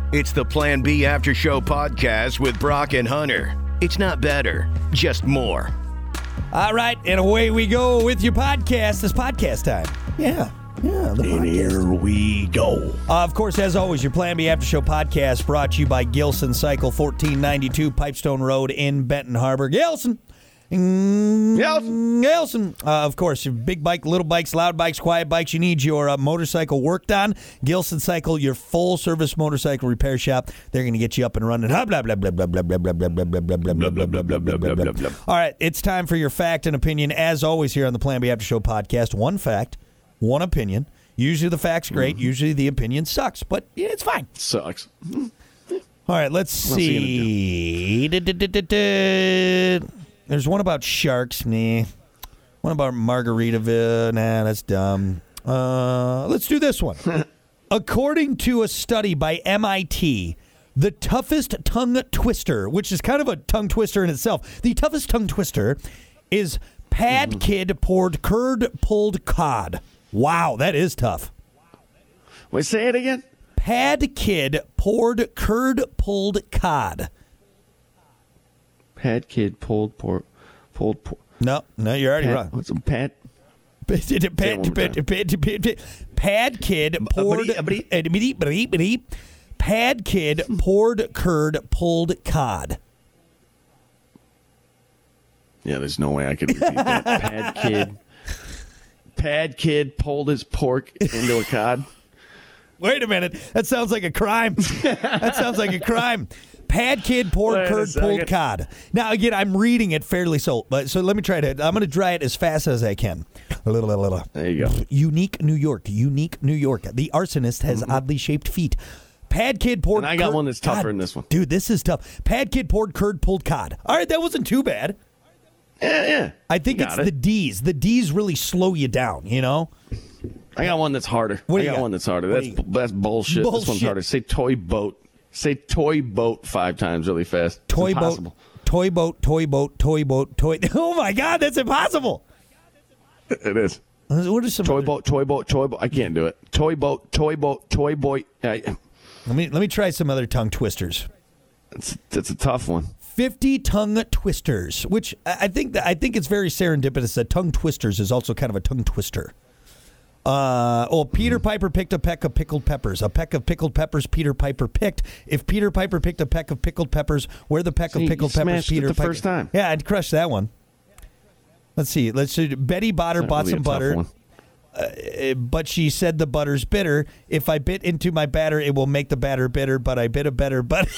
It's the Plan B After Show podcast with Brock and Hunter. It's not better, just more. All right, and away we go with your podcast. It's podcast time. Yeah, the podcast. And here we go. Of course, as always, your Plan B After Show podcast brought to you by Gilson Cycle, 1492 Pipestone Road in Benton Harbor. Gilson. Of course, your big bike, little bikes, loud bikes, quiet bikes. You need your motorcycle worked on. Gilson Cycle, your full-service motorcycle repair shop. They're going to get you up and running. All right, it's time for your fact and opinion. As always, here on the Plan B After Show podcast, one fact, one opinion. Usually the fact's great. Usually the opinion sucks, but it's fine. Sucks. All right, let's see. There's one about sharks, nah. One about Margaritaville, nah, that's dumb. Let's do this one. According to a study by MIT, the toughest tongue twister, which is kind of a tongue twister in itself, the toughest tongue twister is Pad Kid poured curd pulled cod. Wow, that is tough. Wait, say it again? Pad Kid poured curd pulled cod. Pad Kid pulled. No, you're already wrong. What's a pad? Pad Kid poured. Pad Kid poured curd pulled cod. Yeah, there's no way I could repeat that. Pad Kid pulled his pork into a cod. Wait a minute. That sounds like a crime. Pad Kid poured curd pulled cod. Now, again, I'm reading it fairly so let me try it. I'm going to try it as fast as I can. There you go. Unique, New York. The arsonist has oddly shaped feet. Pad Kid poured. And I got one that's tougher than this one. Dude, this is tough. Pad Kid poured curd pulled cod. All right, that wasn't too bad. Yeah. I think it's the D's. The D's really slow you down, you know? I got one that's harder. That's bullshit. This one's harder. Say toy boat. Say toy boat 5 times really fast. Toy boat. Oh, my God, that's impossible. It is. What are some toy boat. I can't do it. Toy boat. Let me try some other tongue twisters. It's a tough one. 50 tongue twisters, which I think it's very serendipitous that tongue twisters is also kind of a tongue twister. Peter Piper picked a peck of pickled peppers. A peck of pickled peppers Peter Piper picked. If Peter Piper picked a peck of pickled peppers, where the peck of pickled peppers Peter Piper? First time. Yeah, I'd crush that one. Let's see. Betty Botter bought some butter, but she said the butter's bitter. If I bit into my batter, it will make the batter bitter. But I bit a better butter.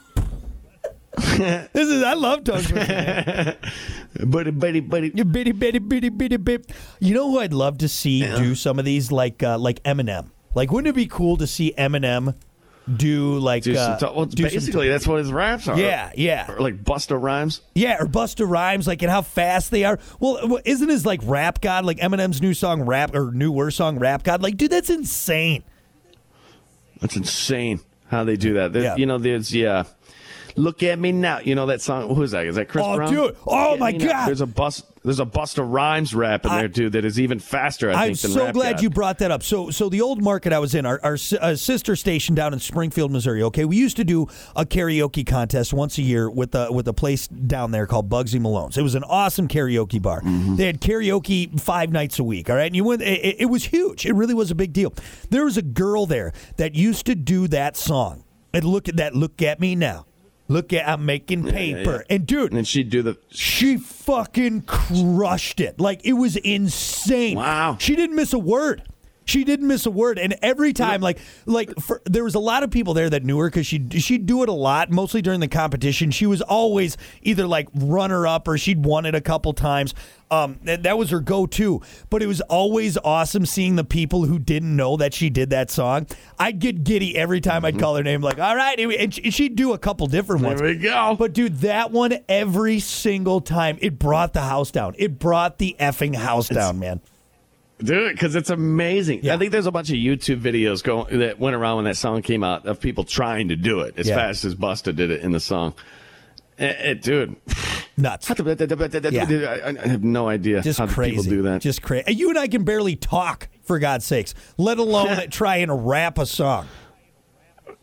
I love tongue twister. Bitty. You know who I'd love to see do some of these like Eminem? Like, wouldn't it be cool to see Eminem do like basically that's what his raps are. Yeah. Or like Busta Rhymes. Yeah, or Busta Rhymes, like, and how fast they are. Well, isn't his like Rap God, like Eminem's new song newer song Rap God? Like, dude, that's insane. That's insane how they do that. Yeah. You know, Look at me now. You know that song? Who is that? Is that Chris Brown? Dude. Oh, my God. There's a Busta Rhymes rap in there, too, that is even faster, I think, than Rap God. I'm so glad you brought that up. So the old market I was in, our sister station down in Springfield, Missouri, okay, we used to do a karaoke contest once a year with a place down there called Bugsy Malone's. It was an awesome karaoke bar. Mm-hmm. They had karaoke 5 nights a week, all right? And you went. It was huge. It really was a big deal. There was a girl there that used to do that song. And look at me now. I'm making paper. Yeah. And, dude. And she'd do she fucking crushed it. Like, it was insane. Wow. She didn't miss a word. And every time, there was a lot of people there that knew her because she'd do it a lot, mostly during the competition. She was always either like runner-up or she'd won it a couple times. That was her go-to. But it was always awesome seeing the people who didn't know that she did that song. I'd get giddy every time I'd call her name, like, all right. And she'd do a couple different ones. There we go. But, dude, that one, every single time, it brought the house down. It brought the effing house down, man. Dude, because it's amazing. Yeah. I think there's a bunch of YouTube videos that went around when that song came out of people trying to do it as fast as Busta did it in the song. Dude. Nuts. I have no idea Just how crazy. people do that. Just crazy. You and I can barely talk, for God's sakes, let alone try and rap a song.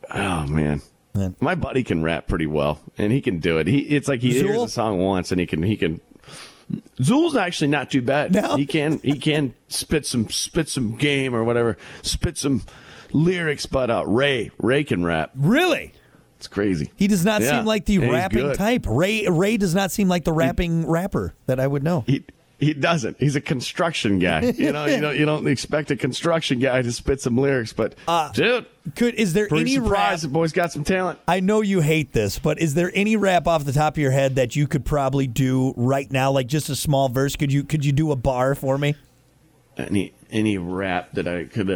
Oh, man. Man. My buddy can rap pretty well, and he can do it. It's like he hears a song once, and he can. Zool's actually not too bad. No? He can spit some game or whatever, spit some lyrics. But Ray can rap. Really? It's crazy. He does not seem like the And he's rapping good. type. Ray does not seem like the rapping rapper that I would know. He doesn't. He's a construction guy. You don't expect a construction guy to spit some lyrics, but dude, Is there pretty any surprised rap? the boy's got some talent. I know you hate this, but is there any rap off the top of your head that you could probably do right now, like just a small verse? Could you do a bar for me? Any rap that I could?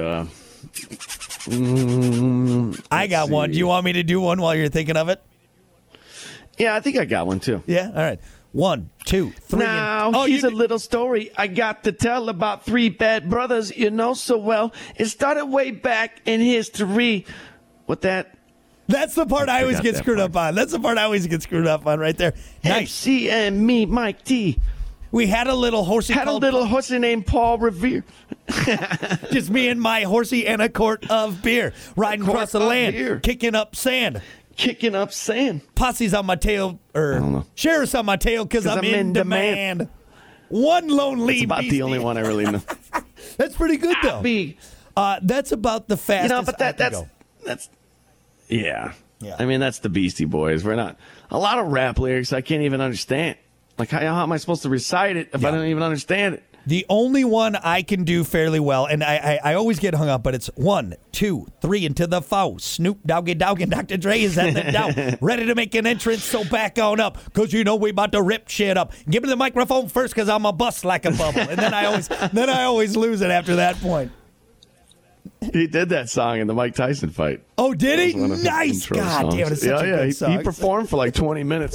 I got one. Do you want me to do one while you're thinking of it? Yeah, I think I got one too. Yeah. All right. 1, 2, 3. Now, here's a little story I got to tell about three bad brothers you know so well. It started way back in history. What that? That's the part I always forgot get that screwed part. up on. That's the part I always get screwed up on right there. Nice. MC and me, Mike T. We had a little horsey. Had a little horsey named Paul Revere. Just me and my horsey and a quart of beer. Riding across the land. Kicking up sand. Kicking up sand. Posse's on my tail, or sheriff's on my tail because I'm in demand. One lonely It's about beastie. the only one I really know. That's pretty good, though. That's about the fastest but I can go. that's yeah. Yeah. I mean, that's the Beastie Boys. We're not a lot of rap lyrics I can't even understand. Like, how am I supposed to recite it if I don't even understand it? The only one I can do fairly well, and I always get hung up, but it's 1, 2, 3 into the foe. Snoop Doggy Dogg and Dr. Dre is at the dough. Ready to make an entrance, so back on up. Because you know we about to rip shit up. Give me the microphone first because I'm a bust like a bubble. And then I always lose it after that point. He did that song in the Mike Tyson fight. Oh, did he? That was one of his Nice. intro God songs. damn it, it's such a good He song. performed for like 20 minutes.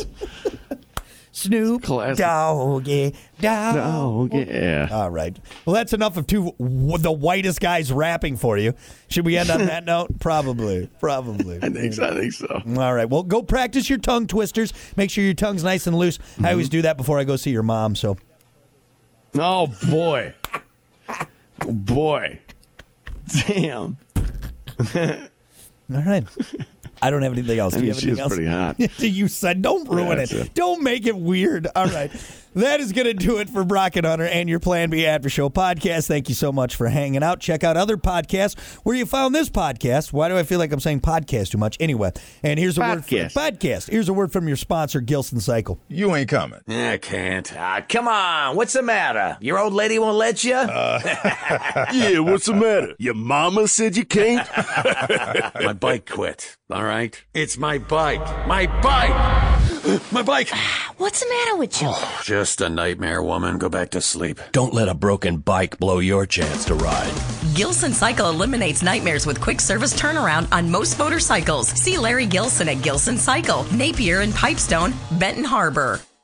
Snoop Classic. Doggy Dogg. Oh, yeah. All right. Well, that's enough of the whitest guys rapping for you. Should we end on that note? Probably. I think so. All right. Well, go practice your tongue twisters. Make sure your tongue's nice and loose. I always do that before I go see your mom. So. Oh, boy. Oh, boy. Damn. All right. I don't have anything else. Do you have anything else? Pretty hot. You said don't ruin it. Don't make it weird. All right. That is going to do it for Brock and Hunter and your Plan B After Show podcast. Thank you so much for hanging out. Check out other podcasts where you found this podcast. Why do I feel like I'm saying podcast too much? Anyway, and here's a word for podcast. Here's a word from your sponsor, Gilson Cycle. You ain't coming. I can't. Come on. What's the matter? Your old lady won't let you? Yeah, what's the matter? Your mama said you can't? My bike quit. All right? It's my bike. My bike! My bike! What's the matter with you? Oh, just a nightmare, woman. Go back to sleep. Don't let a broken bike blow your chance to ride. Gilson Cycle eliminates nightmares with quick service turnaround on most motorcycles. See Larry Gilson at Gilson Cycle, Napier and Pipestone, Benton Harbor.